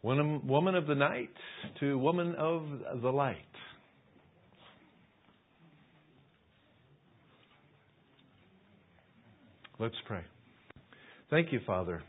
Woman of the night to woman of the light. Let's pray. Thank you, Father,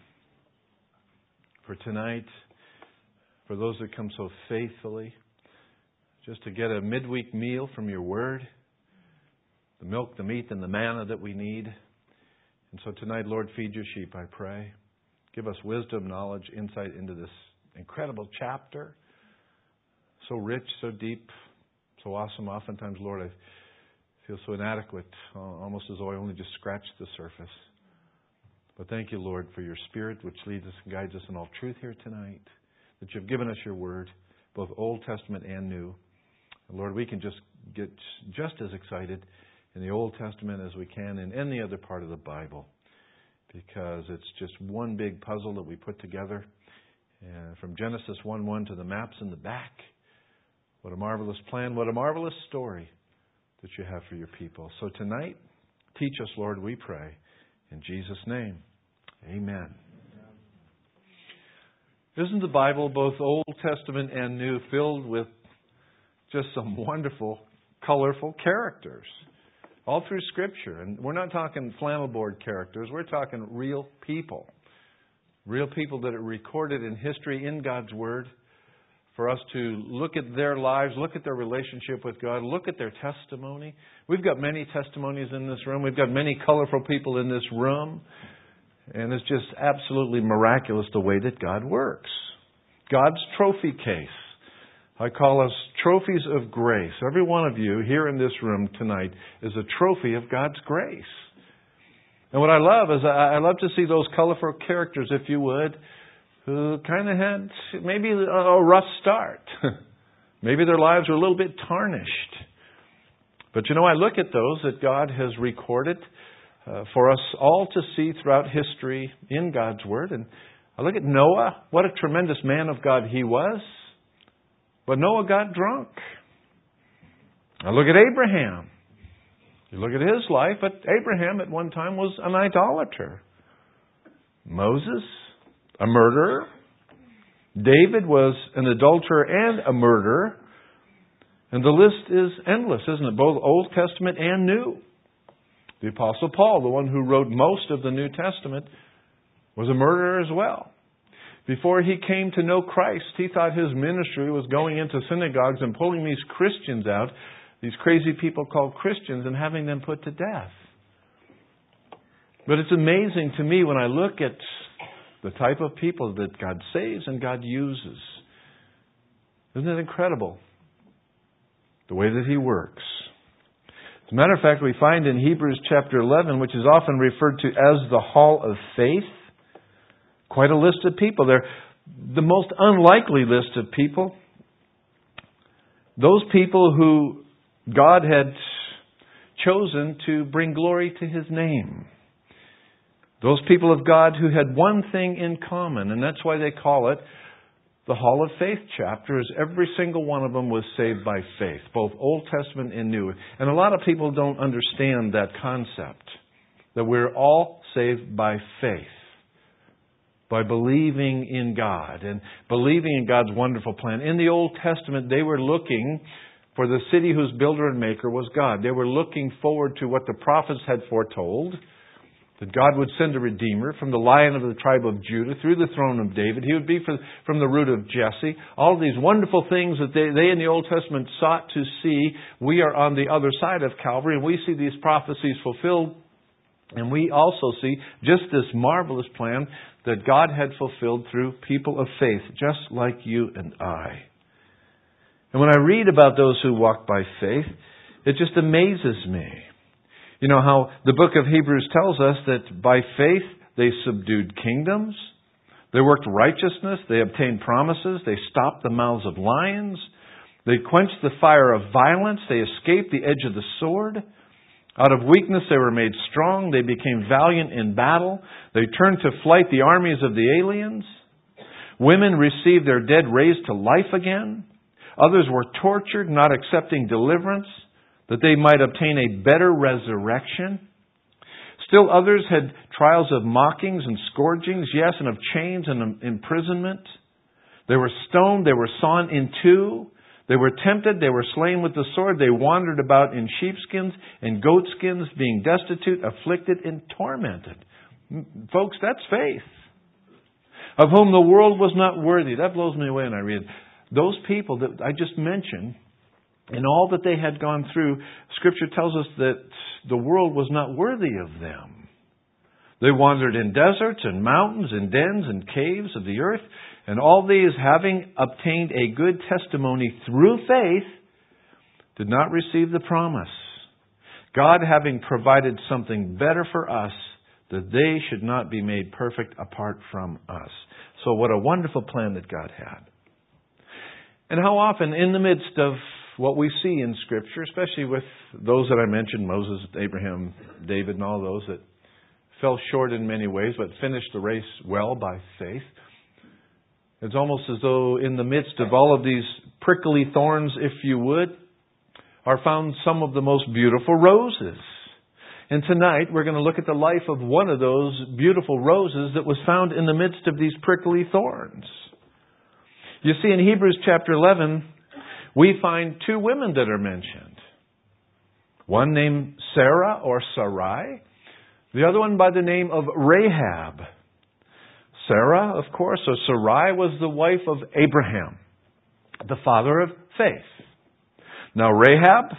for tonight, for those that come so faithfully, just to get a midweek meal from your word, the milk, the meat, and the manna that we need. And so tonight, Lord, feed your sheep, I pray. Give us wisdom, knowledge, insight into this incredible chapter. So rich, so deep, so awesome. Oftentimes, Lord, I feel so inadequate, almost as though I only just scratched the surface. But thank you, Lord, for your Spirit, which leads us and guides us in all truth here tonight, that you've given us your word, both Old Testament and New. And Lord, we can just get just as excited in the Old Testament as we can in any other part of the Bible, because it's just one big puzzle that we put together. And from Genesis 1:1 to the maps in the back, what a marvelous plan, what a marvelous story that you have for your people. So tonight, teach us, Lord, we pray. In Jesus' name, amen. Isn't the Bible, both Old Testament and New, filled with just some wonderful, colorful characters all through Scripture? And we're not talking flannel board characters. We're talking real people. Real people that are recorded in history in God's Word for us to look at their lives, look at their relationship with God, look at their testimony. We've got many testimonies in this room. We've got many colorful people in this room. And it's just absolutely miraculous the way that God works. God's trophy case. I call us trophies of grace. Every one of you here in this room tonight is a trophy of God's grace. And what I love is I love to see those colorful characters, if you would, who kind of had maybe a rough start. Maybe their lives were a little bit tarnished. But you know, I look at those that God has recorded for us all to see throughout history in God's Word. And I look at Noah. What a tremendous man of God he was. But Noah got drunk. I look at Abraham. You look at his life, but Abraham at one time was an idolater. Moses, a murderer. David was an adulterer and a murderer. And the list is endless, isn't it? Both Old Testament and New. The Apostle Paul, the one who wrote most of the New Testament, was a murderer as well. Before he came to know Christ, he thought his ministry was going into synagogues and pulling these Christians out, these crazy people called Christians, and having them put to death. But it's amazing to me when I look at the type of people that God saves and God uses. Isn't it incredible? The way that He works. As a matter of fact, we find in Hebrews chapter 11, which is often referred to as the Hall of Faith, quite a list of people. They're the most unlikely list of people. Those people who God had chosen to bring glory to His name. Those people of God who had one thing in common, and that's why they call it the Hall of Faith chapter, is every single one of them was saved by faith, both Old Testament and New. And a lot of people don't understand that concept, that we're all saved by faith, by believing in God and believing in God's wonderful plan. In the Old Testament, they were looking for the city whose builder and maker was God. They were looking forward to what the prophets had foretold, that God would send a Redeemer from the Lion of the tribe of Judah through the throne of David. He would be from the root of Jesse. All of these wonderful things that they in the Old Testament sought to see. We are on the other side of Calvary, and we see these prophecies fulfilled. And we also see just this marvelous plan that God had fulfilled through people of faith, just like you and I. And when I read about those who walk by faith, it just amazes me. You know how the book of Hebrews tells us that by faith they subdued kingdoms, they worked righteousness, they obtained promises, they stopped the mouths of lions, they quenched the fire of violence, they escaped the edge of the sword. Out of weakness they were made strong, they became valiant in battle, they turned to flight the armies of the aliens. Women received their dead raised to life again. Others were tortured, not accepting deliverance, that they might obtain a better resurrection. Still others had trials of mockings and scourgings, yes, and of chains and imprisonment. They were stoned. They were sawn in two. They were tempted. They were slain with the sword. They wandered about in sheepskins and goatskins, being destitute, afflicted, and tormented. Folks, that's faith. Of whom the world was not worthy. That blows me away when I read it. Those people that I just mentioned, and all that they had gone through, Scripture tells us that the world was not worthy of them. They wandered in deserts and mountains and dens and caves of the earth, and all these, having obtained a good testimony through faith, did not receive the promise. God having provided something better for us, that they should not be made perfect apart from us. So what a wonderful plan that God had. And how often in the midst of what we see in Scripture, especially with those that I mentioned, Moses, Abraham, David, and all those that fell short in many ways, but finished the race well by faith. It's almost as though in the midst of all of these prickly thorns, if you would, are found some of the most beautiful roses. And tonight we're going to look at the life of one of those beautiful roses that was found in the midst of these prickly thorns. You see, in Hebrews chapter 11, we find two women that are mentioned. One named Sarah or Sarai, the other one by the name of Rahab. Sarah, of course, or Sarai was the wife of Abraham, the father of faith. Now Rahab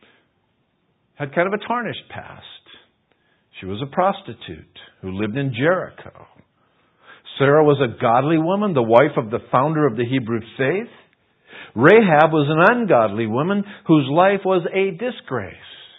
had kind of a tarnished past. She was a prostitute who lived in Jericho. Sarah was a godly woman, the wife of the founder of the Hebrew faith. Rahab was an ungodly woman whose life was a disgrace.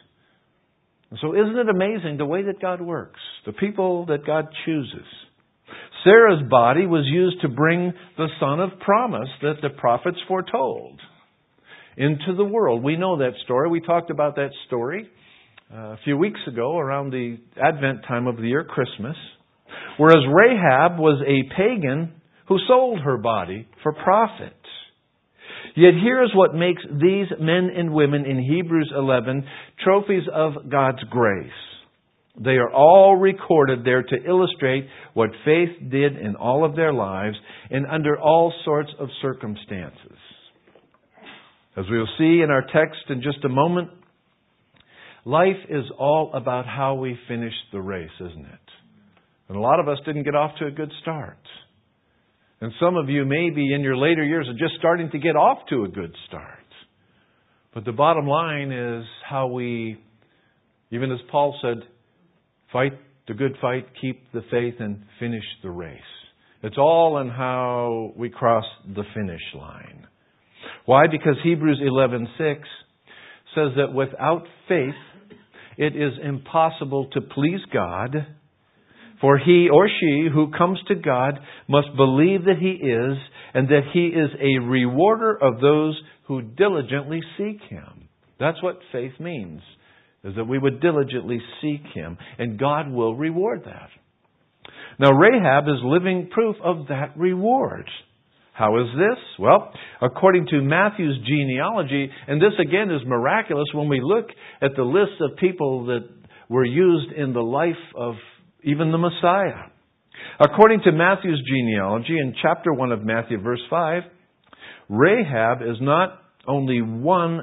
So isn't it amazing the way that God works? The people that God chooses. Sarah's body was used to bring the son of promise that the prophets foretold into the world. We know that story. We talked about that story a few weeks ago around the Advent time of the year, Christmas. Whereas Rahab was a pagan who sold her body for profit. Yet here's what makes these men and women in Hebrews 11 trophies of God's grace. They are all recorded there to illustrate what faith did in all of their lives and under all sorts of circumstances. As we will see in our text in just a moment, life is all about how we finish the race, isn't it? And a lot of us didn't get off to a good start. And some of you maybe in your later years are just starting to get off to a good start. But the bottom line is how we, even as Paul said, fight the good fight, keep the faith, and finish the race. It's all in how we cross the finish line. Why? Because Hebrews 11:6 says that without faith, it is impossible to please God. For he or she who comes to God must believe that He is, and that He is a rewarder of those who diligently seek Him. That's what faith means, is that we would diligently seek Him, and God will reward that. Now Rahab is living proof of that reward. How is this? Well, according to Matthew's genealogy, and this again is miraculous when we look at the list of people that were used in the life of even the Messiah. According to Matthew's genealogy, in chapter 1 of Matthew, verse 5, Rahab is not only one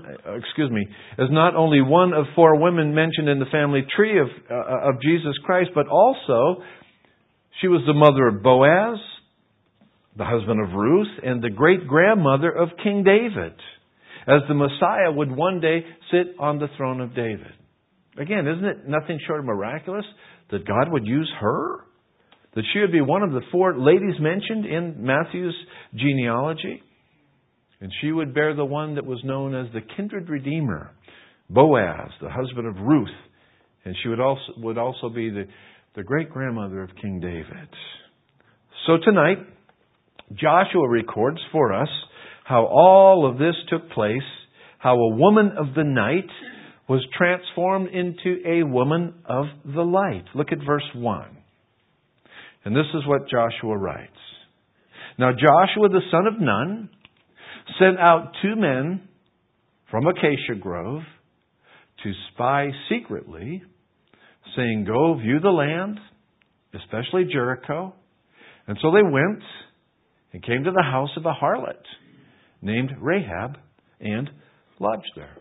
of four women mentioned in the family tree of Jesus Christ, but also she was the mother of Boaz, the husband of Ruth, and the great-grandmother of King David, as the Messiah would one day sit on the throne of David. Again, isn't it nothing short of miraculous that God would use her? That she would be one of the four ladies mentioned in Matthew's genealogy? And she would bear the one that was known as the kindred redeemer, Boaz, the husband of Ruth. And she would also be the great-grandmother of King David. So tonight, Joshua records for us how all of this took place, how a woman of the night was transformed into a woman of the light. Look at verse 1. And this is what Joshua writes. Now Joshua the son of Nun sent out 2 men from Acacia Grove to spy secretly, saying, "Go view the land, especially Jericho." And so they went and came to the house of a harlot named Rahab and lodged there.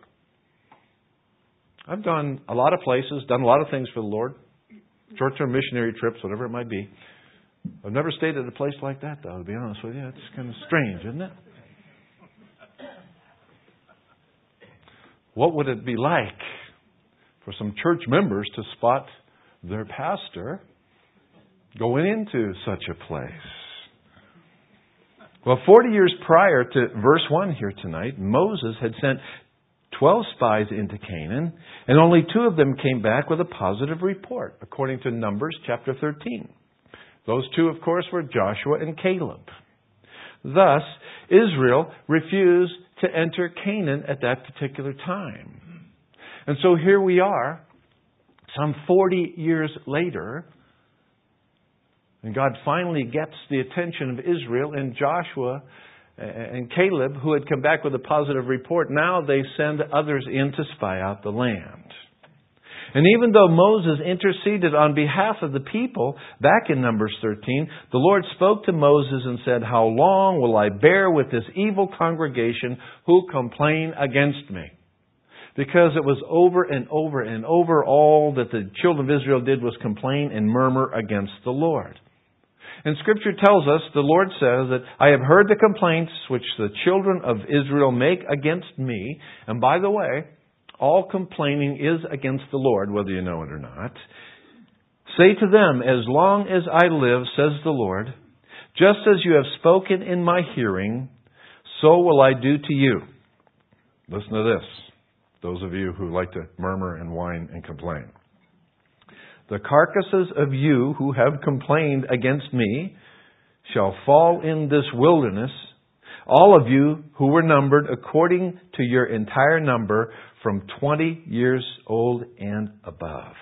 I've gone a lot of places, done a lot of things for the Lord, short-term missionary trips, whatever it might be. I've never stayed at a place like that, though, to be honest with you. It's kind of strange, isn't it? What would it be like for some church members to spot their pastor going into such a place? Well, 40 years prior to verse 1 here tonight, Moses had sent 12 spies into Canaan, and only 2 of them came back with a positive report, according to Numbers chapter 13. Those 2, of course, were Joshua and Caleb. Thus, Israel refused to enter Canaan at that particular time. And so here we are, some 40 years later, and God finally gets the attention of Israel, and Joshua and Caleb, who had come back with a positive report, now they send others in to spy out the land. And even though Moses interceded on behalf of the people, back in Numbers 13, the Lord spoke to Moses and said, "How long will I bear with this evil congregation who complain against me?" Because it was over and over and over, all that the children of Israel did was complain and murmur against the Lord. And Scripture tells us, the Lord says that, "I have heard the complaints which the children of Israel make against me." And by the way, all complaining is against the Lord, whether you know it or not. "Say to them, as long as I live, says the Lord, just as you have spoken in my hearing, so will I do to you." Listen to this, those of you who like to murmur and whine and complain. "The carcasses of you who have complained against me shall fall in this wilderness, all of you who were numbered according to your entire number, from 20 years old and above.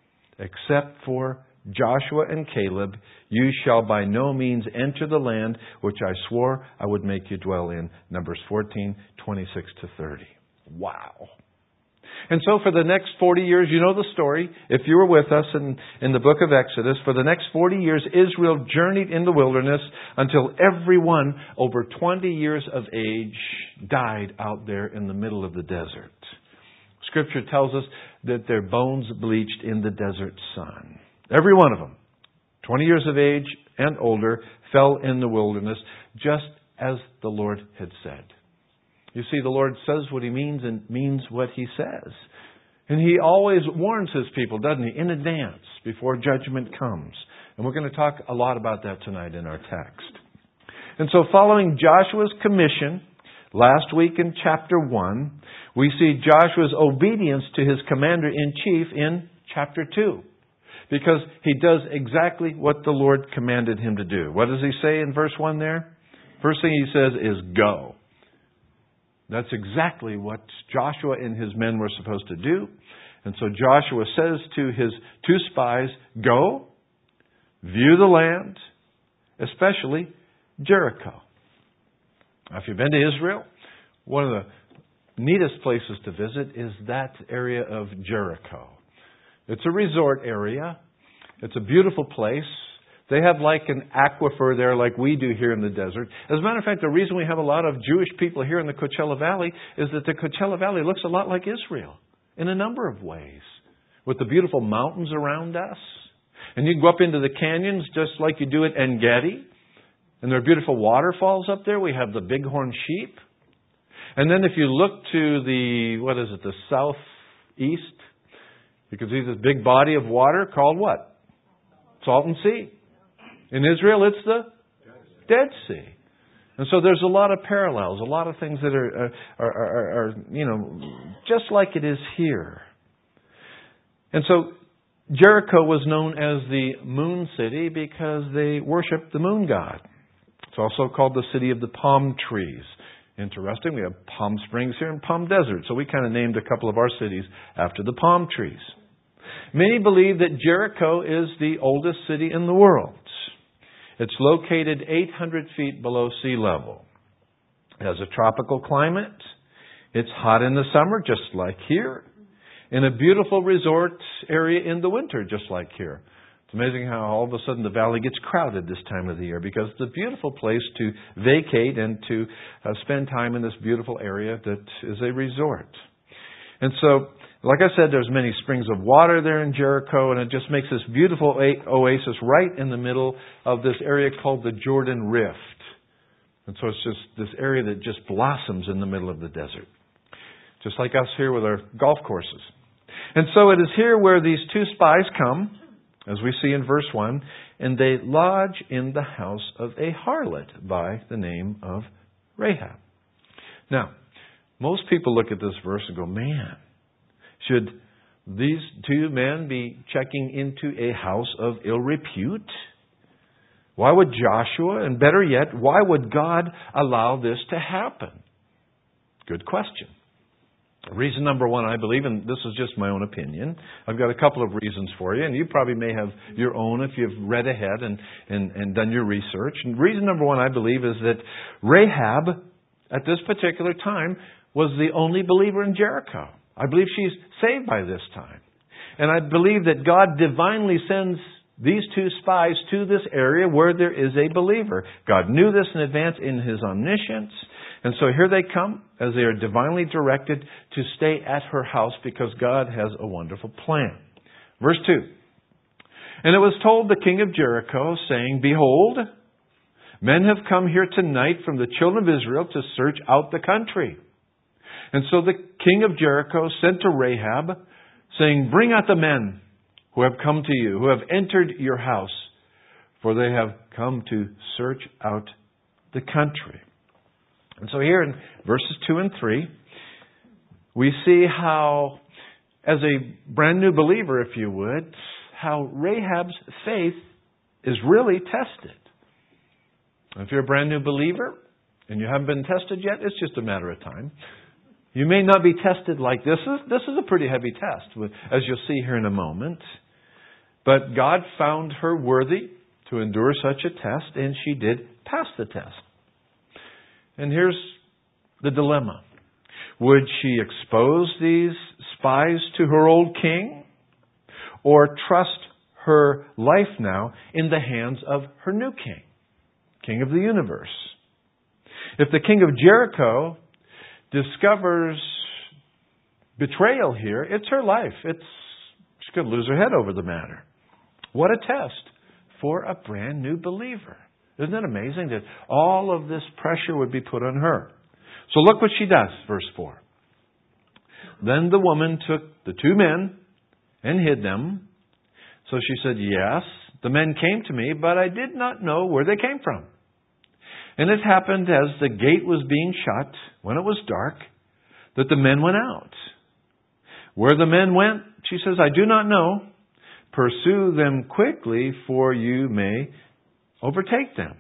Except for Joshua and Caleb, you shall by no means enter the land which I swore I would make you dwell in." Numbers 14, 26 to 30. Wow. And so for the next 40 years, you know the story. If you were with us in the book of Exodus, for the next 40 years, Israel journeyed in the wilderness until everyone over 20 years of age died out there in the middle of the desert. Scripture tells us that their bones bleached in the desert sun. Every one of them, 20 years of age and older, fell in the wilderness, just as the Lord had said. You see, the Lord says what He means and means what He says. And He always warns His people, doesn't He, in advance, before judgment comes. And we're going to talk a lot about that tonight in our text. And so following Joshua's commission, last week in chapter 1, we see Joshua's obedience to his commander-in-chief in chapter 2. Because he does exactly what the Lord commanded him to do. What does he say in verse 1 there? First thing he says is, "Go." That's exactly what Joshua and his men were supposed to do. And so Joshua says to his 2 spies, "Go, view the land, especially Jericho." Now, if you've been to Israel, one of the neatest places to visit is that area of Jericho. It's a resort area. It's a beautiful place. They have like an aquifer there like we do here in the desert. As a matter of fact, the reason we have a lot of Jewish people here in the Coachella Valley is that the Coachella Valley looks a lot like Israel in a number of ways, with the beautiful mountains around us. And you can go up into the canyons just like you do at En Gedi. And there are beautiful waterfalls up there. We have the bighorn sheep. And then if you look to the southeast, you can see this big body of water called what? Salton Sea. In Israel, it's the Dead Sea. And so there's a lot of parallels, a lot of things that are just like it is here. And so Jericho was known as the Moon City because they worshiped the moon god. It's also called the City of the Palm Trees. Interesting, we have Palm Springs here and Palm Desert, so we kind of named a couple of our cities after the palm trees. Many believe that Jericho is the oldest city in the world. It's located 800 feet below sea level. It has a tropical climate. It's hot in the summer, just like here. In a beautiful resort area in the winter, just like here. It's amazing how all of a sudden the valley gets crowded this time of the year because it's a beautiful place to vacate and to spend time in this beautiful area that is a resort. And so, like I said, there's many springs of water there in Jericho, and it just makes this beautiful oasis right in the middle of this area called the Jordan Rift. And so it's just this area that just blossoms in the middle of the desert. Just like us here with our golf courses. And so it is here where these two spies come, as we see in verse 1, and they lodge in the house of a harlot by the name of Rahab. Now, most people look at this verse and go, man, should these two men be checking into a house of ill repute? Why would Joshua, and better yet, why would God allow this to happen? Good question. Reason number one, I believe, and this is just my own opinion. I've got a couple of reasons for you, and you probably may have your own if you've read ahead and done your research. And reason number one, I believe, is that Rahab, at this particular time, was the only believer in Jericho. I believe she's saved by this time. And I believe that God divinely sends these two spies to this area where there is a believer. God knew this in advance in His omniscience. And so here they come as they are divinely directed to stay at her house because God has a wonderful plan. Verse 2. And it was told the king of Jericho, saying, Behold, men have come here tonight from the children of Israel to search out the country. And so the king of Jericho sent to Rahab, saying, Bring out the men who have come to you, who have entered your house, for they have come to search out the country. And so here in verses 2 and 3, we see how, as a brand new believer, if you would, how Rahab's faith is really tested. If you're a brand new believer and you haven't been tested yet, it's just a matter of time. You may not be tested like this. This is a pretty heavy test, as you'll see here in a moment. But God found her worthy to endure such a test, and she did pass the test. And here's the dilemma. Would she expose these spies to her old king, or trust her life now in the hands of her new king, king of the universe? If the king of Jericho discovers betrayal here, it's her life. She could lose her head over the matter. What a test for a brand new believer. Isn't it amazing that all of this pressure would be put on her? So look what she does, verse 4. Then the woman took the two men and hid them. So she said, Yes, the men came to me, but I did not know where they came from. And it happened as the gate was being shut, when it was dark, that the men went out. Where the men went, she says, I do not know. Pursue them quickly, for you may overtake them.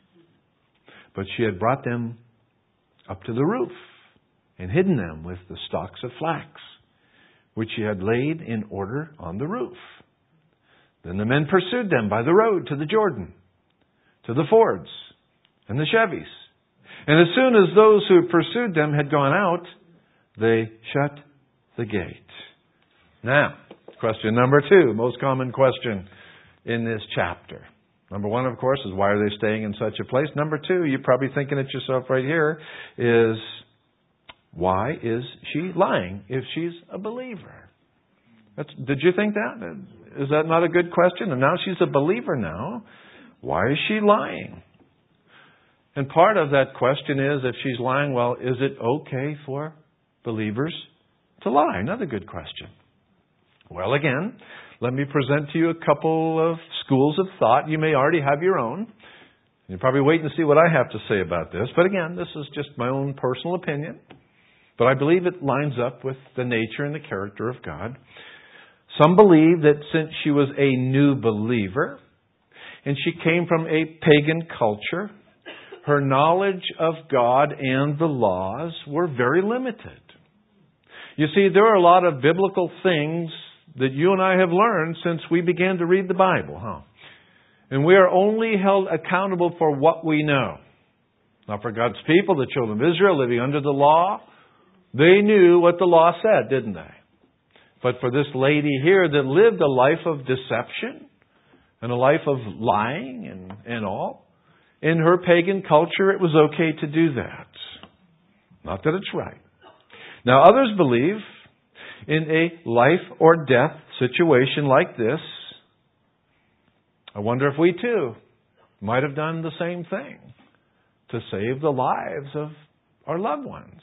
But she had brought them up to the roof and hidden them with the stalks of flax, which she had laid in order on the roof. Then the men pursued them by the road to the Jordan, to the fords and the Chevis. And as soon as those who pursued them had gone out, they shut the gate. Now, question number 2, most common question in this chapter. Number 1, of course, is why are they staying in such a place? Number 2, you're probably thinking it yourself right here, is why is she lying if she's a believer? Did you think that? Is that not a good question? And now she's a believer now. Why is she lying? And part of that question is, if she's lying, well, is it okay for believers to lie? Another good question. Well, again, let me present to you a couple of schools of thought. You may already have your own. You're probably waiting to see what I have to say about this. But again, this is just my own personal opinion. But I believe it lines up with the nature and the character of God. Some believe that since she was a new believer and she came from a pagan culture, her knowledge of God and the laws were very limited. You see, there are a lot of biblical things that you and I have learned since we began to read the Bible, And we are only held accountable for what we know. Now, for God's people, the children of Israel living under the law, they knew what the law said, didn't they? But for this lady here that lived a life of deception, and a life of lying and all. In her pagan culture, it was okay to do that. Not that it's right. Now, others believe in a life or death situation like this. I wonder if we too might have done the same thing to save the lives of our loved ones.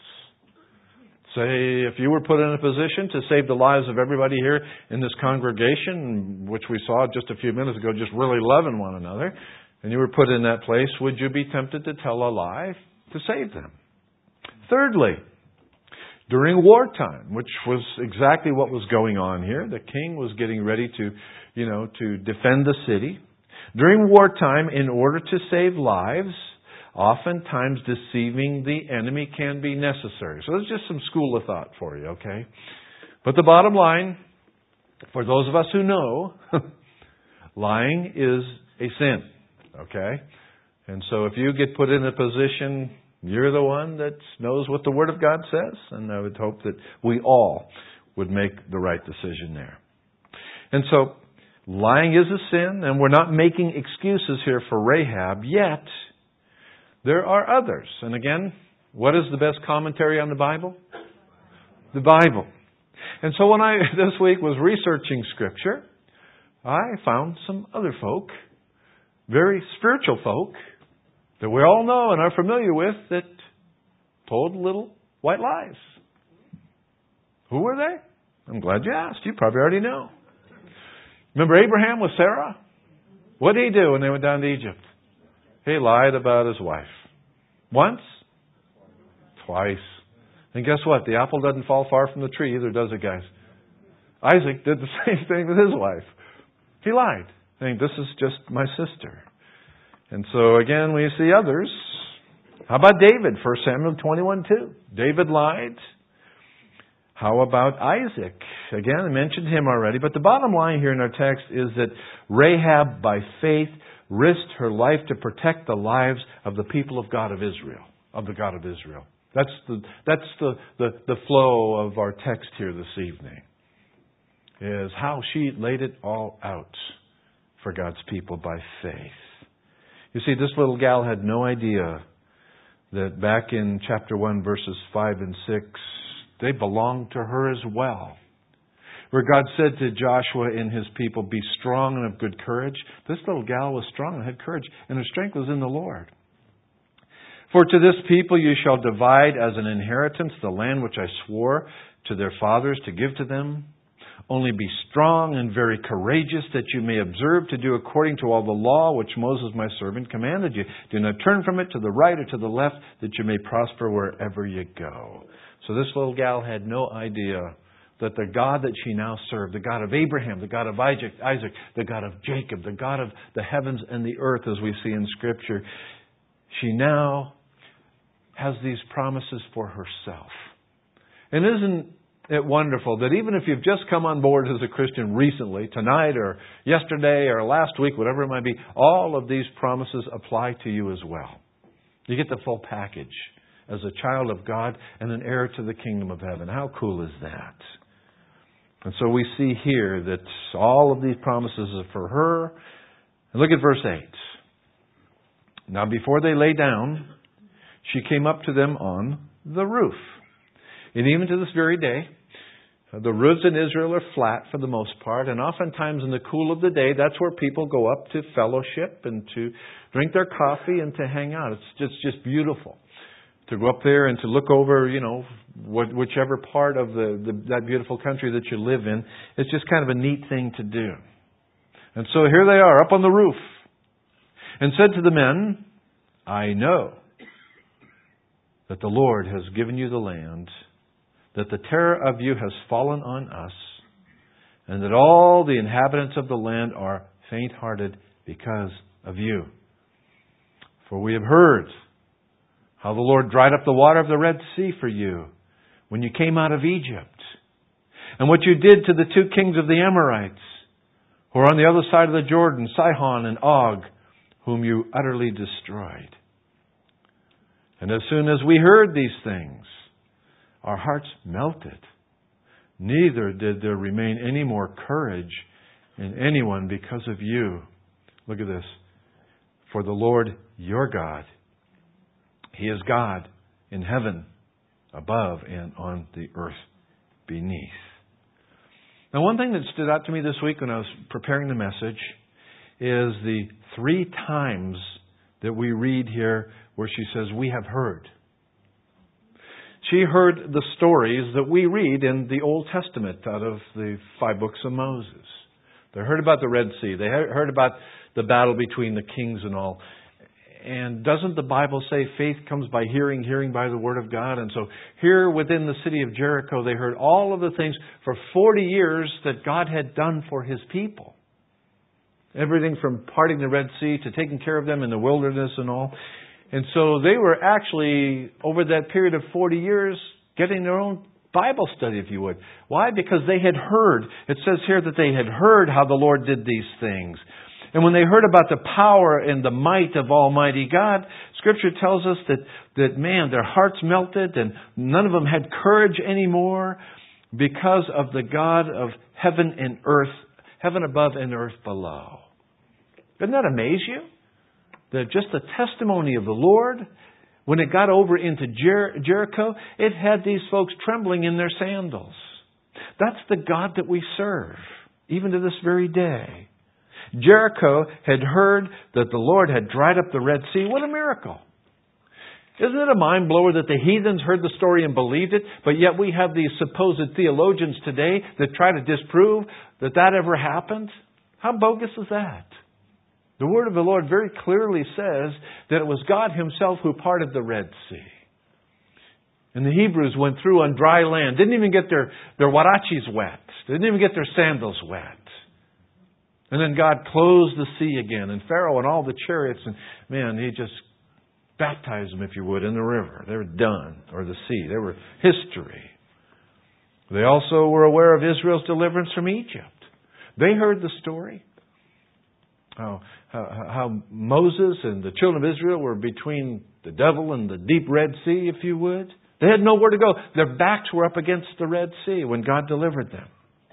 Say, if you were put in a position to save the lives of everybody here in this congregation, which we saw just a few minutes ago, just really loving one another, and you were put in that place, would you be tempted to tell a lie to save them? Thirdly, during wartime, which was exactly what was going on here, the king was getting ready to defend the city. During wartime, in order to save lives, oftentimes deceiving the enemy can be necessary. So there's just some school of thought for you, okay? But the bottom line, for those of us who know, lying is a sin, okay? And so if you get put in a position, you're the one that knows what the Word of God says, and I would hope that we all would make the right decision there. And so, lying is a sin, and we're not making excuses here for Rahab, yet there are others. And again, what is the best commentary on the Bible? The Bible. And so when I, this week, was researching Scripture, I found some other folk, very spiritual folk, that we all know and are familiar with, that told little white lies. Who were they? I'm glad you asked. You probably already know. Remember Abraham with Sarah? What did he do when they went down to Egypt? He lied about his wife. Once? Twice. And guess what? The apple doesn't fall far from the tree either, does it, guys? Isaac did the same thing with his wife. He lied, saying, this is just my sister. And so again, we see others. How about David? 1 Samuel 21:2. David lied. How about Isaac? Again, I mentioned him already. But the bottom line here in our text is that Rahab, by faith, risked her life to protect the lives of the people of God of Israel. Of the God of Israel. That's the flow of our text here this evening. Is how she laid it all out for God's people by faith. You see, this little gal had no idea that back in chapter 1, verses 5 and 6, they belonged to her as well. Where God said to Joshua and his people, be strong and of good courage. This little gal was strong and had courage, and her strength was in the Lord. For to this people you shall divide as an inheritance the land which I swore to their fathers to give to them. Only be strong and very courageous, that you may observe to do according to all the law which Moses my servant commanded you. Do not turn from it to the right or to the left, that you may prosper wherever you go. So this little gal had no idea that the God that she now served, the God of Abraham, the God of Isaac, the God of Jacob, the God of the heavens and the earth, as we see in Scripture, she now has these promises for herself. And isn't it wonderful that even if you've just come on board as a Christian recently, tonight or yesterday or last week, whatever it might be, all of these promises apply to you as well. You get the full package as a child of God and an heir to the kingdom of heaven. How cool is that? And so we see here that all of these promises are for her. And look at verse 8. Now before they lay down, she came up to them on the roof. And even to this very day, the roofs in Israel are flat for the most part. And oftentimes in the cool of the day, that's where people go up to fellowship and to drink their coffee and to hang out. It's just beautiful to go up there and to look over, whichever part of that beautiful country that you live in. It's just kind of a neat thing to do. And so here they are up on the roof, and said to the men, I know that the Lord has given you the land, that the terror of you has fallen on us, and that all the inhabitants of the land are faint-hearted because of you. For we have heard how the Lord dried up the water of the Red Sea for you when you came out of Egypt, and what you did to the two kings of the Amorites, who are on the other side of the Jordan, Sihon and Og, whom you utterly destroyed. And as soon as we heard these things, our hearts melted. Neither did there remain any more courage in anyone because of you. Look at this. For the Lord your God, He is God in heaven above and on the earth beneath. Now, one thing that stood out to me this week when I was preparing the message is the 3 times that we read here where she says, we have heard. She heard the stories that we read in the Old Testament out of the 5 books of Moses. They heard about the Red Sea. They heard about the battle between the kings and all. And doesn't the Bible say faith comes by hearing, hearing by the Word of God? And so here within the city of Jericho, they heard all of the things for 40 years that God had done for His people. Everything from parting the Red Sea to taking care of them in the wilderness and all. And so they were actually, over that period of 40 years, getting their own Bible study, if you would. Why? Because they had heard. It says here that they had heard how the Lord did these things. And when they heard about the power and the might of Almighty God, Scripture tells us that man, their hearts melted and none of them had courage anymore because of the God of heaven and earth, heaven above and earth below. Doesn't that amaze you? That just the testimony of the Lord, when it got over into Jericho, it had these folks trembling in their sandals. That's the God that we serve, even to this very day. Jericho had heard that the Lord had dried up the Red Sea. What a miracle. Isn't it a mind blower that the heathens heard the story and believed it, but yet we have these supposed theologians today that try to disprove that that ever happened? How bogus is that? The Word of the Lord very clearly says that it was God Himself who parted the Red Sea. And the Hebrews went through on dry land. Didn't even get their huaraches wet. Didn't even get their sandals wet. And then God closed the sea again. And Pharaoh and all the chariots. And man, He just baptized them, if you would, in the river. They were done. Or the sea. They were history. They also were aware of Israel's deliverance from Egypt. They heard the story. How Moses and the children of Israel were between the devil and the deep Red Sea, if you would. They had nowhere to go. Their backs were up against the Red Sea when God delivered them.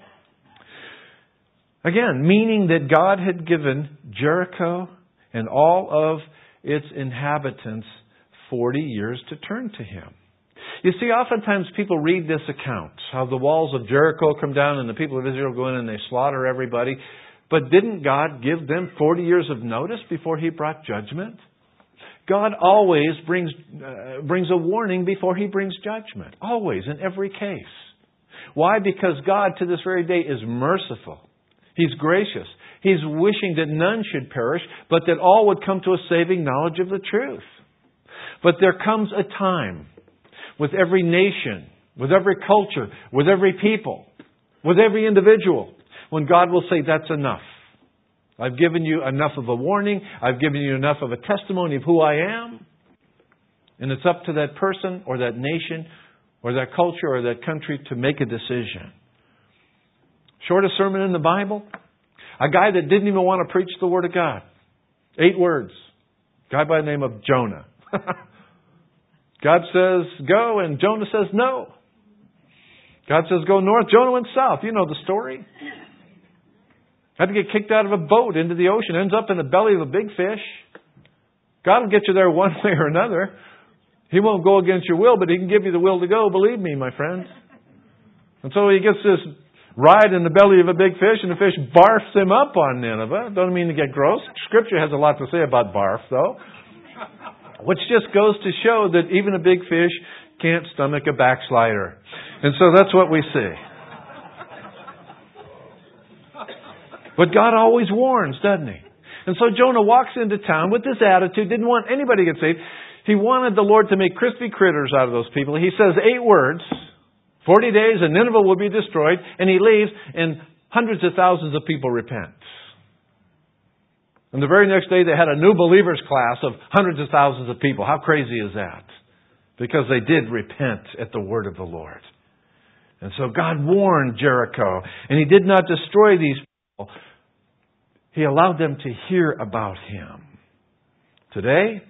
Again, meaning that God had given Jericho and all of its inhabitants 40 years to turn to Him. You see, oftentimes people read this account, how the walls of Jericho come down and the people of Israel go in and they slaughter everybody. But didn't God give them 40 years of notice before He brought judgment? God always brings a warning before He brings judgment. Always, in every case. Why? Because God to this very day is merciful. He's gracious. He's wishing that none should perish, but that all would come to a saving knowledge of the truth. But there comes a time with every nation, with every culture, with every people, with every individual, when God will say, that's enough. I've given you enough of a warning. I've given you enough of a testimony of who I am. And it's up to that person or that nation or that culture or that country to make a decision. Shortest sermon in the Bible? A guy that didn't even want to preach the Word of God. 8 words. A guy by the name of Jonah. God says go and Jonah says no. God says go north. Jonah went south. You know the story. Had to get kicked out of a boat into the ocean. Ends up in the belly of a big fish. God will get you there one way or another. He won't go against your will, but He can give you the will to go. Believe me, my friend. And so he gets this ride in the belly of a big fish, and the fish barfs him up on Nineveh. Don't mean to get gross. Scripture has a lot to say about barf, though. Which just goes to show that even a big fish can't stomach a backslider. And so that's what we see. But God always warns, doesn't He? And so Jonah walks into town with this attitude, didn't want anybody to get saved. He wanted the Lord to make crispy critters out of those people. He says 8 words, 40 days and Nineveh will be destroyed, and he leaves and hundreds of thousands of people repent. And the very next day they had a new believers class of hundreds of thousands of people. How crazy is that? Because they did repent at the word of the Lord. And so God warned Jericho, and He did not destroy these people. He allowed them to hear about Him. Today,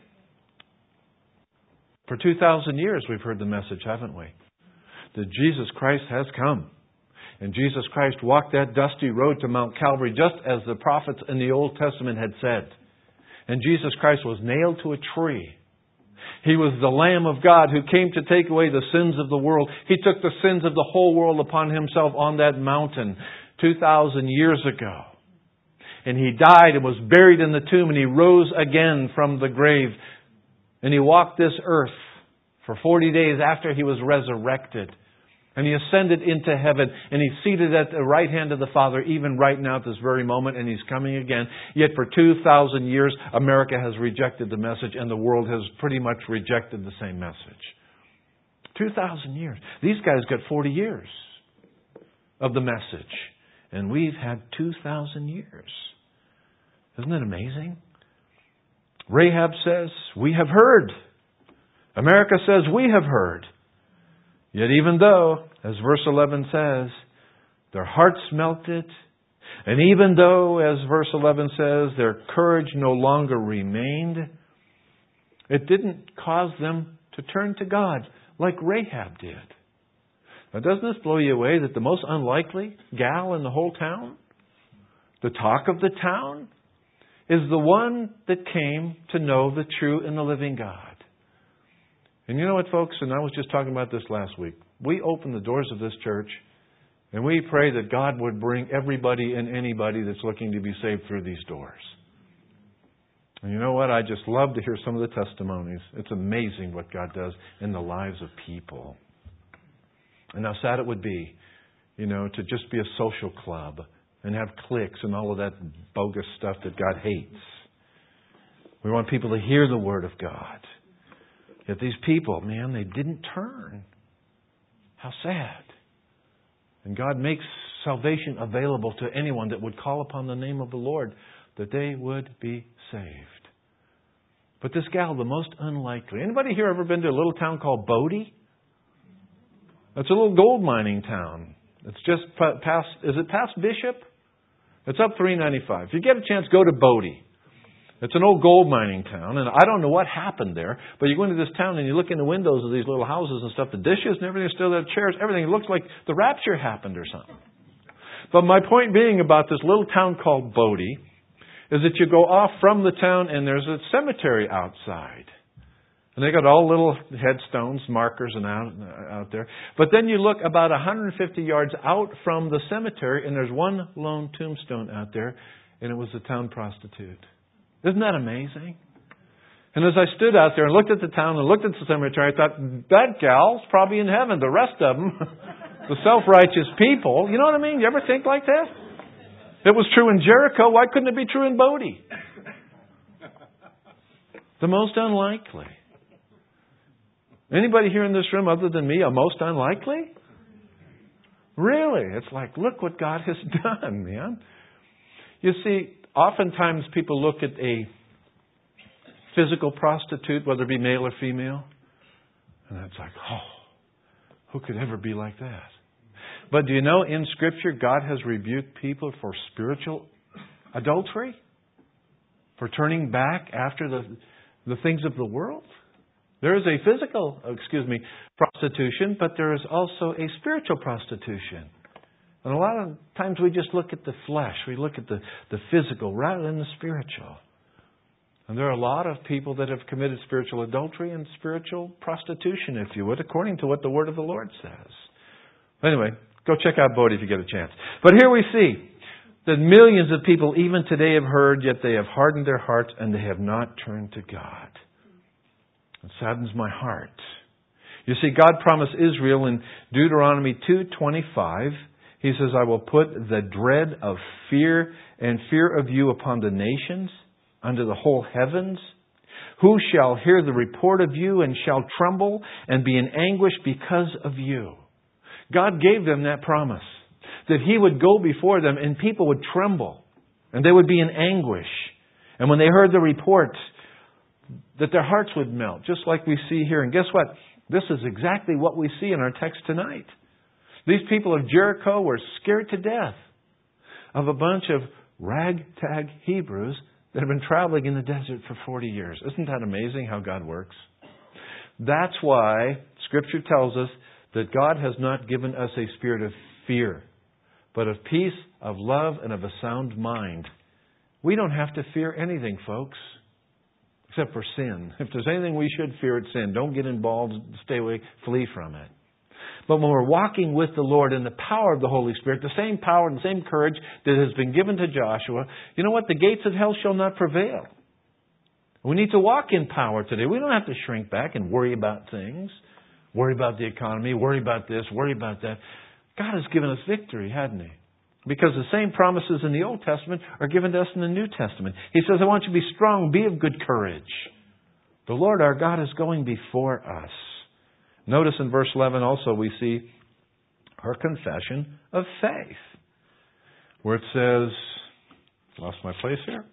for 2,000 years we've heard the message, haven't we? That Jesus Christ has come. And Jesus Christ walked that dusty road to Mount Calvary just as the prophets in the Old Testament had said. And Jesus Christ was nailed to a tree. He was the Lamb of God who came to take away the sins of the world. He took the sins of the whole world upon Himself on that mountain 2,000 years ago. And He died and was buried in the tomb, and He rose again from the grave. And He walked this earth for 40 days after He was resurrected. And He ascended into heaven, and He's seated at the right hand of the Father, even right now at this very moment, and He's coming again. Yet for 2,000 years, America has rejected the message, and the world has pretty much rejected the same message. 2,000 years. These guys got 40 years of the message, and we've had 2,000 years. Isn't it amazing? Rahab says, "We have heard." America says, "We have heard." Yet even though, as verse 11 says, their hearts melted, and even though, as verse 11 says, their courage no longer remained, it didn't cause them to turn to God like Rahab did. Now, doesn't this blow you away that the most unlikely gal in the whole town, the talk of the town, is the one that came to know the true and the living God? And you know what, folks? And I was just talking about this last week. We open the doors of this church and we pray that God would bring everybody and anybody that's looking to be saved through these doors. And you know what? I just love to hear some of the testimonies. It's amazing what God does in the lives of people. And how sad it would be, to just be a social club and have cliques and all of that bogus stuff that God hates. We want people to hear the Word of God. Yet these people, man, they didn't turn. How sad. And God makes salvation available to anyone that would call upon the name of the Lord, that they would be saved. But this gal, the most unlikely. Anybody here ever been to a little town called Bodie? It's a little gold mining town. It's just past, is it past Bishop? It's up 395. If you get a chance, go to Bodie. It's an old gold mining town, and I don't know what happened there, but you go into this town and you look in the windows of these little houses and stuff, the dishes and everything are still there, chairs, everything. It looks like the rapture happened or something. But my point being about this little town called Bodie is that you go off from the town and there's a cemetery outside. And they got all little headstones, markers and out there. But then you look about 150 yards out from the cemetery and there's one lone tombstone out there, and it was the town prostitute. Isn't that amazing? And as I stood out there and looked at the town and looked at the cemetery, I thought, that gal's probably in heaven. The rest of them, the self-righteous people, you know what I mean? You ever think like that? It was true in Jericho. Why couldn't it be true in Bodie? The most unlikely. Anybody here in this room other than me, a most unlikely? Really? It's like, look what God has done, man. You see, oftentimes people look at a physical prostitute, whether it be male or female, and it's like, who could ever be like that? But do you know, in Scripture, God has rebuked people for spiritual adultery? For turning back after the things of the world? There is a physical, prostitution, but there is also a spiritual prostitution. And a lot of times we just look at the flesh. We look at the physical rather than the spiritual. And there are a lot of people that have committed spiritual adultery and spiritual prostitution, if you would, according to what the Word of the Lord says. Anyway, go check out Bodie if you get a chance. But here we see that millions of people even today have heard, yet they have hardened their hearts and they have not turned to God. It saddens my heart. You see, God promised Israel in Deuteronomy 2:25, He says, I will put the dread of fear and fear of you upon the nations, under the whole heavens. Who shall hear the report of you and shall tremble and be in anguish because of you? God gave them that promise, that He would go before them and people would tremble and they would be in anguish. And when they heard the report, that their hearts would melt, just like we see here. And guess what? This is exactly what we see in our text tonight. These people of Jericho were scared to death of a bunch of ragtag Hebrews that have been traveling in the desert for 40 years. Isn't that amazing how God works? That's why Scripture tells us that God has not given us a spirit of fear, but of peace, of love, and of a sound mind. We don't have to fear anything, folks, except for sin. If there's anything we should fear, it's sin. Don't get involved. Stay away. Flee from it. But when we're walking with the Lord in the power of the Holy Spirit, the same power and the same courage that has been given to Joshua, you know what? The gates of hell shall not prevail. We need to walk in power today. We don't have to shrink back and worry about things. Worry about the economy. Worry about this. Worry about that. God has given us victory, hasn't He? Because the same promises in the Old Testament are given to us in the New Testament. He says, I want you to be strong, be of good courage. The Lord our God is going before us. Notice in verse 11 also we see her confession of faith, where it says, lost my place here.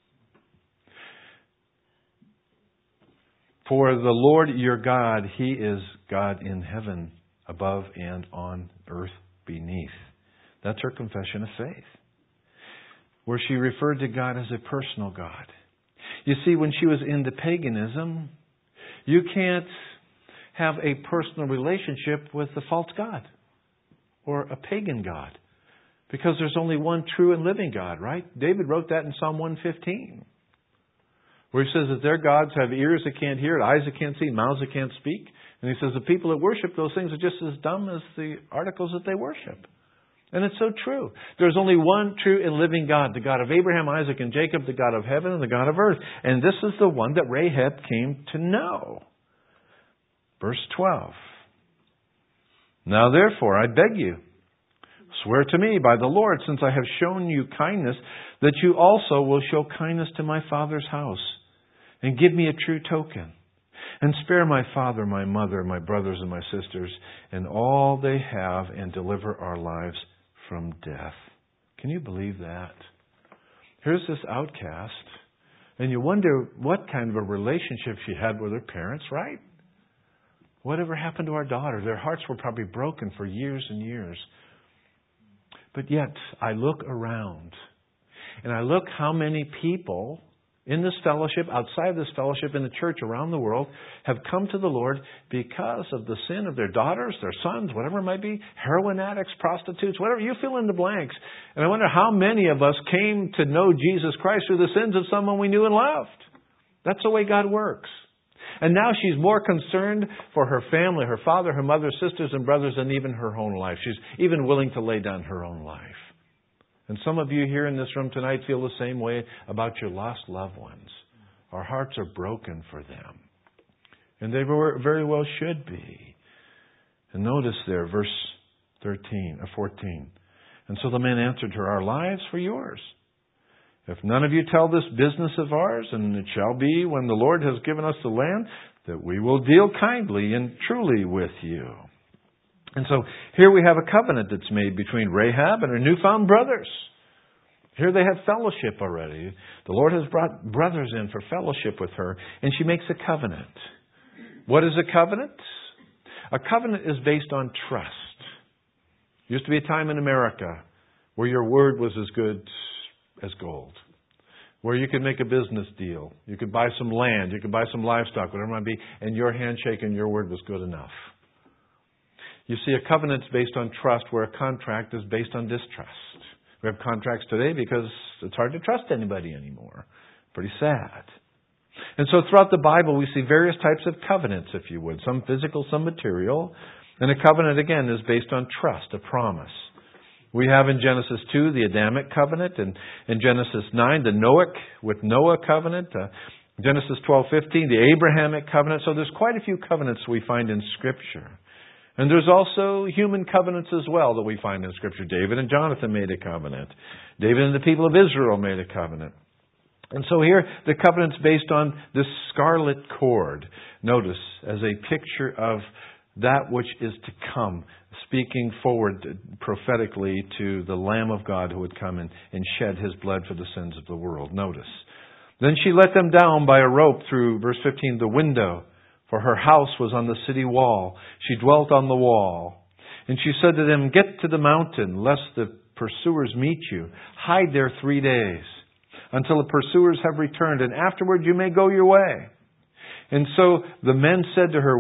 For the Lord your God, He is God in heaven above and on earth beneath. That's her confession of faith, where she referred to God as a personal God. You see, when she was into paganism, you can't have a personal relationship with the false god or a pagan god, because there's only one true and living God, right? David wrote that in Psalm 115, where he says that their gods have ears that can't hear, eyes that can't see, mouths that can't speak. And he says the people that worship those things are just as dumb as the articles that they worship. And it's so true. There's only one true and living God, the God of Abraham, Isaac, and Jacob, the God of heaven and the God of earth. And this is the one that Rahab came to know. Verse 12. Now therefore, I beg you, swear to me by the Lord, since I have shown you kindness, that you also will show kindness to my father's house, and give me a true token, and spare my father, my mother, my brothers, and my sisters, and all they have, and deliver our lives from death. Can you believe that? Here's this outcast, and you wonder what kind of a relationship she had with her parents, right? Whatever happened to our daughter? Their hearts were probably broken for years and years. But yet, I look around, and I look how many people in this fellowship, outside this fellowship, in the church around the world, have come to the Lord because of the sin of their daughters, their sons, whatever it might be, heroin addicts, prostitutes, whatever, you fill in the blanks. And I wonder how many of us came to know Jesus Christ through the sins of someone we knew and loved. That's the way God works. And now she's more concerned for her family, her father, her mother, sisters, and brothers than even her own life. She's even willing to lay down her own life. And some of you here in this room tonight feel the same way about your lost loved ones. Our hearts are broken for them. And they very well should be. And notice there, verse 14. And so the man answered her, our lives for yours. If none of you tell this business of ours, and it shall be when the Lord has given us the land, that we will deal kindly and truly with you. And so here we have a covenant that's made between Rahab and her newfound brothers. Here they have fellowship already. The Lord has brought brothers in for fellowship with her, and she makes a covenant. What is a covenant? A covenant is based on trust. There used to be a time in America where your word was as good as gold, where you could make a business deal. You could buy some land, you could buy some livestock, whatever it might be, and your handshake and your word was good enough. You see, a covenant's based on trust, where a contract is based on distrust. We have contracts today because it's hard to trust anybody anymore. Pretty sad. And so throughout the Bible, we see various types of covenants, if you would. Some physical, some material. And a covenant, again, is based on trust, a promise. We have in Genesis 2 the Adamic covenant, and in Genesis 9 the Noahic with Noah covenant, Genesis 12:15 the Abrahamic covenant. So there's quite a few covenants we find in Scripture. And there's also human covenants as well that we find in Scripture. David and Jonathan made a covenant. David and the people of Israel made a covenant. And so here the covenant's based on this scarlet cord. Notice, as a picture of that which is to come, speaking forward prophetically to the Lamb of God who would come and shed His blood for the sins of the world. Notice. Then she let them down by a rope through, verse 15, the window, for her house was on the city wall. She dwelt on the wall. And she said to them, get to the mountain, lest the pursuers meet you. Hide there 3 days, until the pursuers have returned, and afterward you may go your way. And so the men said to her,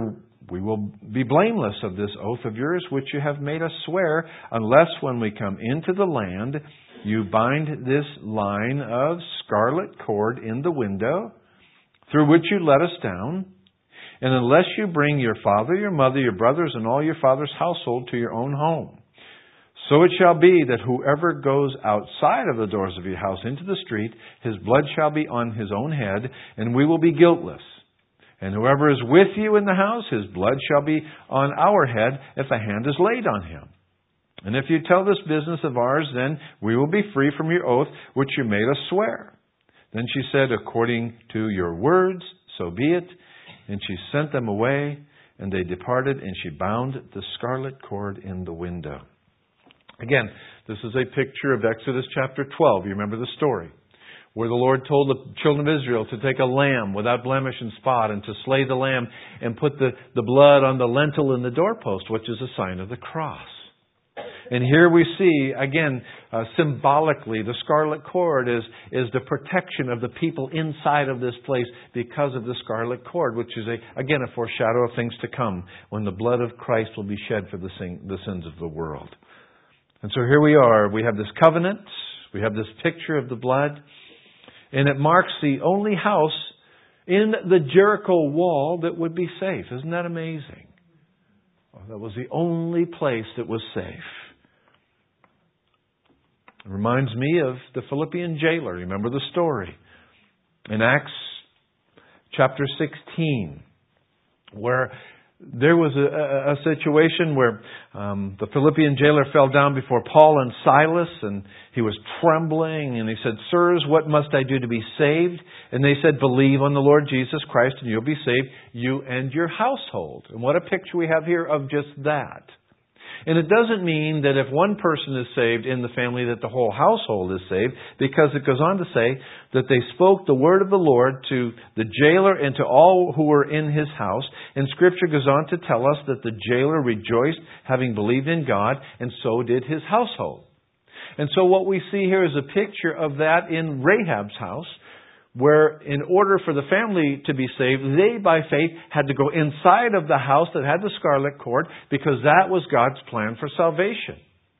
we will be blameless of this oath of yours, which you have made us swear, unless when we come into the land, you bind this line of scarlet cord in the window, through which you let us down, and unless you bring your father, your mother, your brothers, and all your father's household to your own home. So it shall be that whoever goes outside of the doors of your house into the street, his blood shall be on his own head, and we will be guiltless. And whoever is with you in the house, his blood shall be on our head if a hand is laid on him. And if you tell this business of ours, then we will be free from your oath, which you made us swear. Then she said, according to your words, so be it. And she sent them away, and they departed, and she bound the scarlet cord in the window. Again, this is a picture of Exodus chapter 12. You remember the story, where the Lord told the children of Israel to take a lamb without blemish and spot, and to slay the lamb and put the blood on the lintel and the doorpost, which is a sign of the cross. And here we see, again, symbolically, the scarlet cord is the protection of the people inside of this place because of the scarlet cord, which is, again, a foreshadow of things to come, when the blood of Christ will be shed for the sins of the world. And so here we are. We have this covenant. We have this picture of the blood. And it marks the only house in the Jericho wall that would be safe. Isn't that amazing? Well, that was the only place that was safe. It reminds me of the Philippian jailer. Remember the story in Acts chapter 16, where there was a situation where the Philippian jailer fell down before Paul and Silas, and he was trembling, and he said, Sirs, what must I do to be saved? And they said, believe on the Lord Jesus Christ, and you'll be saved, you and your household. And what a picture we have here of just that. And it doesn't mean that if one person is saved in the family that the whole household is saved, because it goes on to say that they spoke the word of the Lord to the jailer and to all who were in his house. And Scripture goes on to tell us that the jailer rejoiced, having believed in God, and so did his household. And so what we see here is a picture of that in Rahab's house, where in order for the family to be saved, they by faith had to go inside of the house that had the scarlet cord, because that was God's plan for salvation.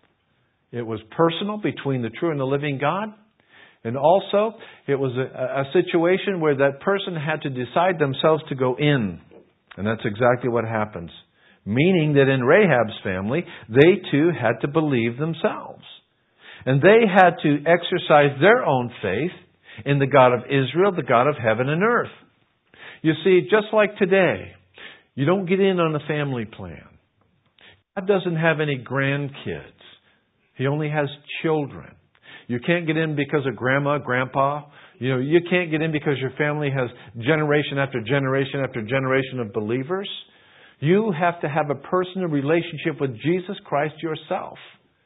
It was personal between the true and the living God. And also, it was a situation where that person had to decide themselves to go in. And that's exactly what happens. Meaning that in Rahab's family, they too had to believe themselves. And they had to exercise their own faith in the God of Israel, the God of heaven and earth. You see, just like today, you don't get in on a family plan. God doesn't have any grandkids. He only has children. You can't get in because of grandma, grandpa. You can't get in because your family has generation after generation after generation of believers. You have to have a personal relationship with Jesus Christ yourself.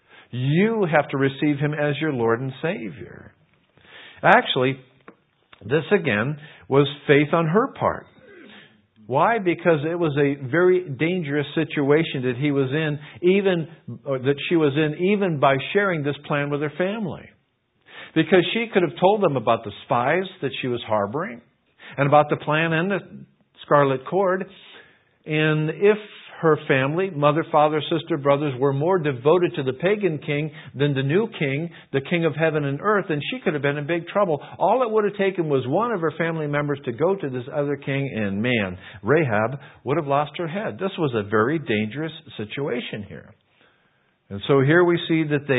You have to receive Him as your Lord and Savior. Actually, this again was faith on her part. Why? Because it was a very dangerous situation that he was in, she was in, even by sharing this plan with her family. Because she could have told them about the spies that she was harboring, and about the plan and the scarlet cord. And if her family, mother, father, sister, brothers, were more devoted to the pagan king than the new king, the king of heaven and earth, then she could have been in big trouble. All it would have taken was one of her family members to go to this other king, and man, Rahab would have lost her head. This was a very dangerous situation here. And so here we see that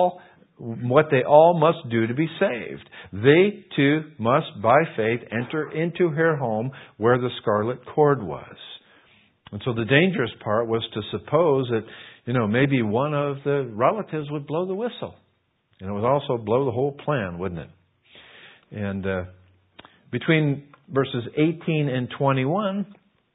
what they all must do to be saved. They too must, by faith, enter into her home where the scarlet cord was. And so the dangerous part was to suppose that, maybe one of the relatives would blow the whistle. And it would also blow the whole plan, wouldn't it? And between verses 18 and 21,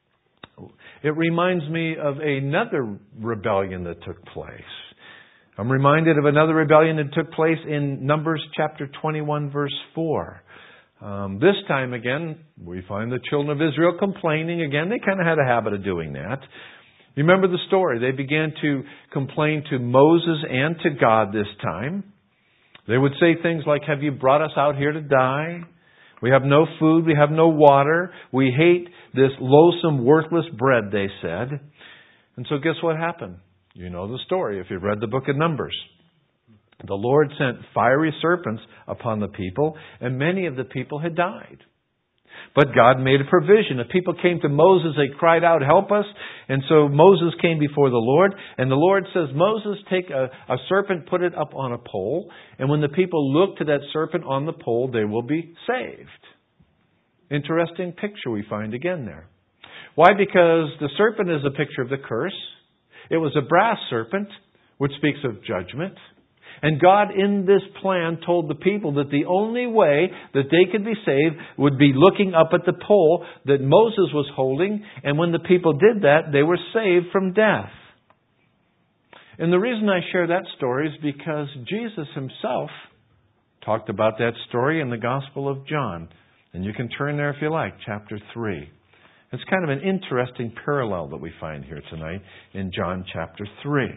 it reminds me of another rebellion that took place. I'm reminded of another rebellion that took place in Numbers chapter 21, verse 4. This time again, we find the children of Israel complaining again. They kind of had a habit of doing that. You remember the story. They began to complain to Moses and to God this time. They would say things like, have you brought us out here to die? We have no food. We have no water. We hate this loathsome, worthless bread, they said. And so guess what happened? You know the story if you've read the book of Numbers. The Lord sent fiery serpents upon the people, and many of the people had died. But God made a provision. If people came to Moses, they cried out, "Help us." And so Moses came before the Lord. And the Lord says, "Moses, take a serpent, put it up on a pole. And when the people look to that serpent on the pole, they will be saved." Interesting picture we find again there. Why? Because the serpent is a picture of the curse. It was a brass serpent, which speaks of judgment. And God, in this plan, told the people that the only way that they could be saved would be looking up at the pole that Moses was holding. And when the people did that, they were saved from death. And the reason I share that story is because Jesus Himself talked about that story in the Gospel of John. And you can turn there if you like, chapter 3. It's kind of an interesting parallel that we find here tonight in John chapter 3.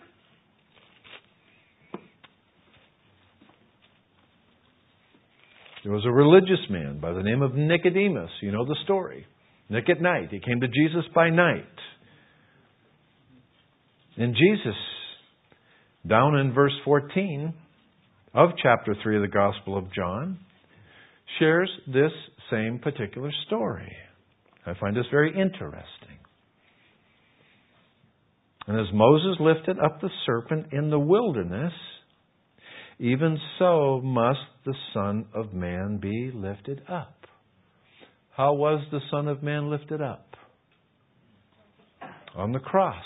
There was a religious man by the name of Nicodemus. You know the story. Nick at night. He came to Jesus by night. And Jesus, down in verse 14 of chapter 3 of the Gospel of John, shares this same particular story. I find this very interesting. And as Moses lifted up the serpent in the wilderness, even so must the Son of Man be lifted up. How was the Son of Man lifted up? On the cross.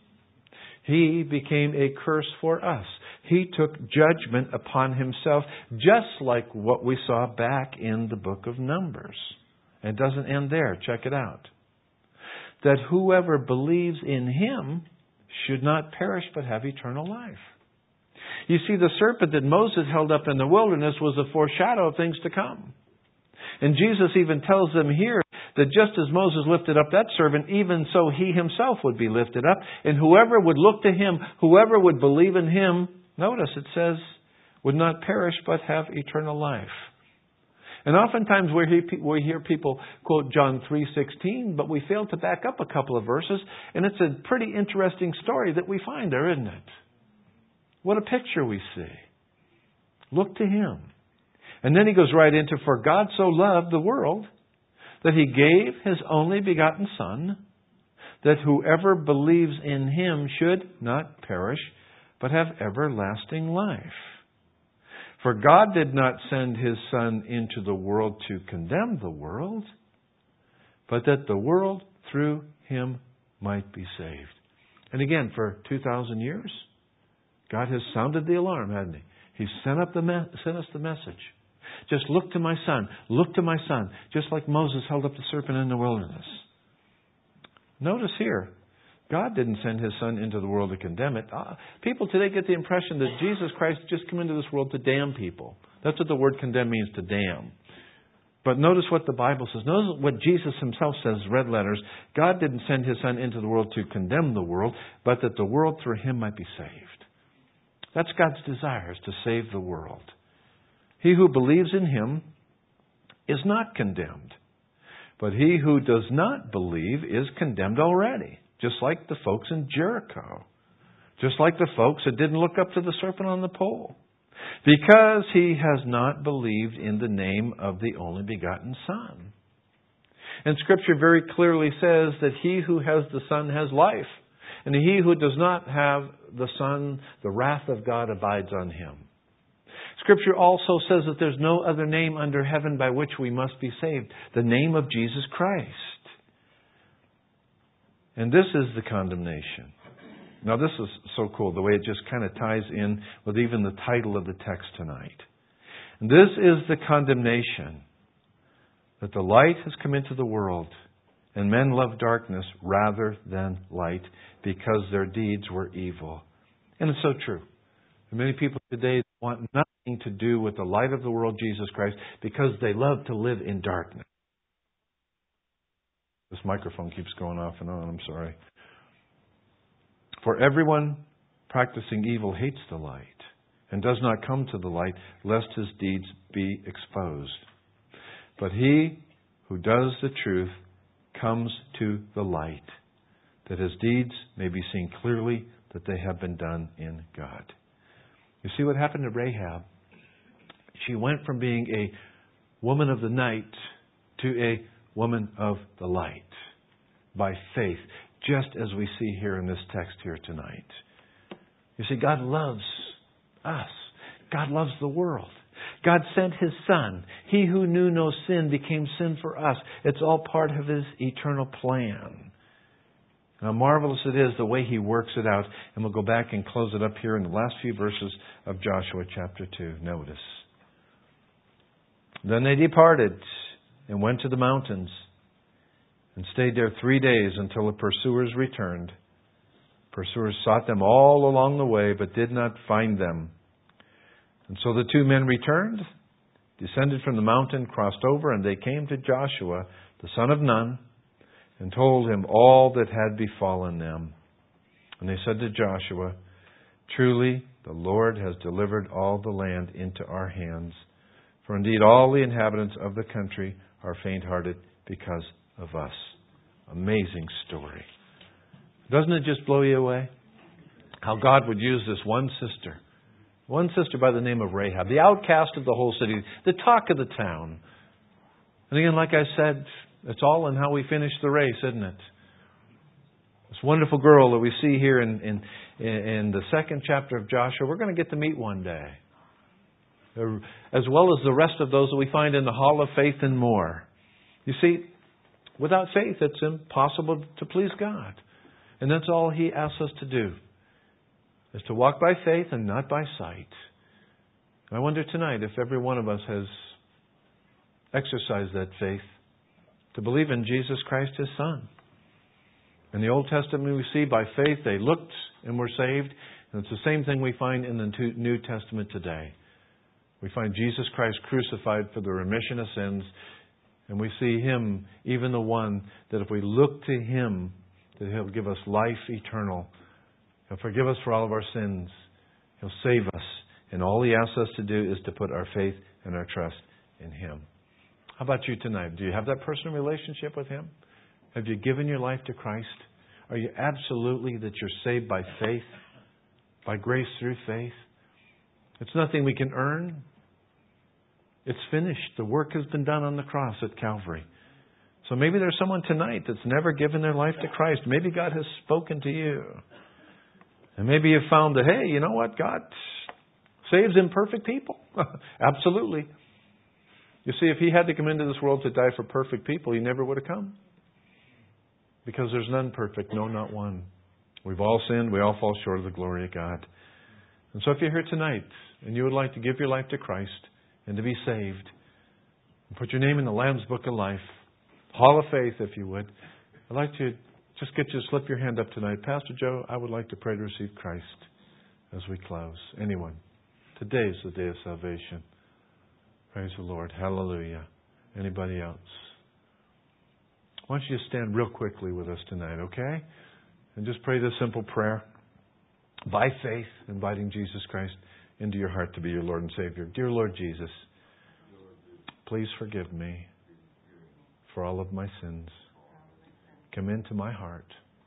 He became a curse for us. He took judgment upon Himself, just like what we saw back in the book of Numbers. And it doesn't end there. Check it out. That whoever believes in Him should not perish but have eternal life. You see, the serpent that Moses held up in the wilderness was a foreshadow of things to come. And Jesus even tells them here that just as Moses lifted up that serpent, even so He Himself would be lifted up. And whoever would look to Him, whoever would believe in Him, notice it says, would not perish but have eternal life. And oftentimes we hear people quote John 3:16, but we fail to back up a couple of verses. And it's a pretty interesting story that we find there, isn't it? What a picture we see. Look to Him. And then He goes right into, "For God so loved the world that He gave His only begotten Son, that whoever believes in Him should not perish, but have everlasting life. For God did not send His Son into the world to condemn the world, but that the world through Him might be saved." And again, for 2,000 years, God has sounded the alarm, hasn't He? He's sent us the message. Just look to my Son. Look to my Son. Just like Moses held up the serpent in the wilderness. Notice here, God didn't send His Son into the world to condemn it. People today get the impression that Jesus Christ just came into this world to damn people. That's what the word condemn means, to damn. But notice what the Bible says. Notice what Jesus Himself says, red letters. God didn't send His Son into the world to condemn the world, but that the world through Him might be saved. That's God's desire, is to save the world. He who believes in Him is not condemned. But he who does not believe is condemned already. Just like the folks in Jericho. Just like the folks that didn't look up to the serpent on the pole. Because he has not believed in the name of the only begotten Son. And Scripture very clearly says that he who has the Son has life. And he who does not have the Son, the wrath of God abides on him. Scripture also says that there's no other name under heaven by which we must be saved. The name of Jesus Christ. And this is the condemnation. Now this is so cool, the way it just kind of ties in with even the title of the text tonight. And this is the condemnation, that the light has come into the world, and men love darkness rather than light, because their deeds were evil. And it's so true. And many people today want nothing to do with the light of the world, Jesus Christ, because they love to live in darkness. This microphone keeps going off and on, I'm sorry. For everyone practicing evil hates the light and does not come to the light, lest his deeds be exposed. But he who does the truth comes to the light, that his deeds may be seen clearly that they have been done in God. You see what happened to Rahab? She went from being a woman of the night to a woman of the light by faith, just as we see here in this text here tonight. You see, God loves us. God loves the world. God sent His Son. He who knew no sin became sin for us. It's all part of His eternal plan. How marvelous it is the way He works it out. And we'll go back and close it up here in the last few verses of Joshua chapter 2. Notice. Then they departed and went to the mountains and stayed there 3 days until the pursuers returned. Pursuers sought them all along the way, but did not find them. And so the two men returned, descended from the mountain, crossed over, and they came to Joshua, the son of Nun, and told him all that had befallen them. And they said to Joshua, "Truly, the Lord has delivered all the land into our hands. For indeed all the inhabitants of the country are faint-hearted because of us." Amazing story. Doesn't it just blow you away? How God would use this one sister by the name of Rahab, the outcast of the whole city, the talk of the town. And again, like I said, it's all in how we finish the race, isn't it? This wonderful girl that we see here in the second chapter of Joshua, we're going to get to meet one day. As well as the rest of those that we find in the Hall of Faith and more. You see, without faith, it's impossible to please God. And that's all He asks us to do, is to walk by faith and not by sight. And I wonder tonight if every one of us has exercised that faith to believe in Jesus Christ, His Son. In the Old Testament we see by faith they looked and were saved. And it's the same thing we find in the New Testament today. We find Jesus Christ crucified for the remission of sins. And we see Him, even the one that if we look to Him, that He'll give us life eternal. He'll forgive us for all of our sins. He'll save us. And all He asks us to do is to put our faith and our trust in Him. How about you tonight? Do you have that personal relationship with Him? Have you given your life to Christ? Are you absolutely that you're saved by faith? By grace through faith? It's nothing we can earn. It's finished. The work has been done on the cross at Calvary. So maybe there's someone tonight that's never given their life to Christ. Maybe God has spoken to you. And maybe you've found that, hey, you know what? God saves imperfect people. Absolutely. You see, if He had to come into this world to die for perfect people, He never would have come. Because there's none perfect, no, not one. We've all sinned. We all fall short of the glory of God. And so if you're here tonight and you would like to give your life to Christ and to be saved, and put your name in the Lamb's Book of Life, Hall of Faith, if you would, I'd like to just get you to slip your hand up tonight. Pastor Joe, I would like to pray to receive Christ as we close. Anyone? Today is the day of salvation. Praise the Lord. Hallelujah. Anybody else? Why don't you just stand real quickly with us tonight, okay? And just pray this simple prayer. By faith, inviting Jesus Christ into your heart to be your Lord and Savior. Dear Lord Jesus, please forgive me for all of my sins. Come into my heart.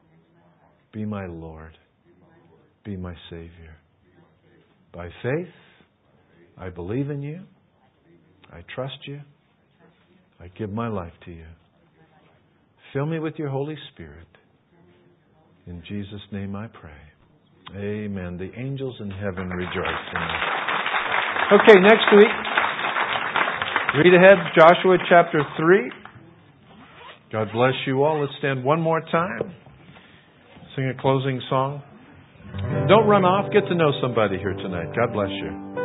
Be my Lord. Be my Savior. By faith, I believe in you. I trust you. I give my life to you. Fill me with your Holy Spirit. In Jesus' name I pray. Amen. The angels in heaven rejoice in me. Okay, next week, read ahead, Joshua chapter 3. God bless you all. Let's stand one more time. Sing a closing song. Don't run off. Get to know somebody here tonight. God bless you.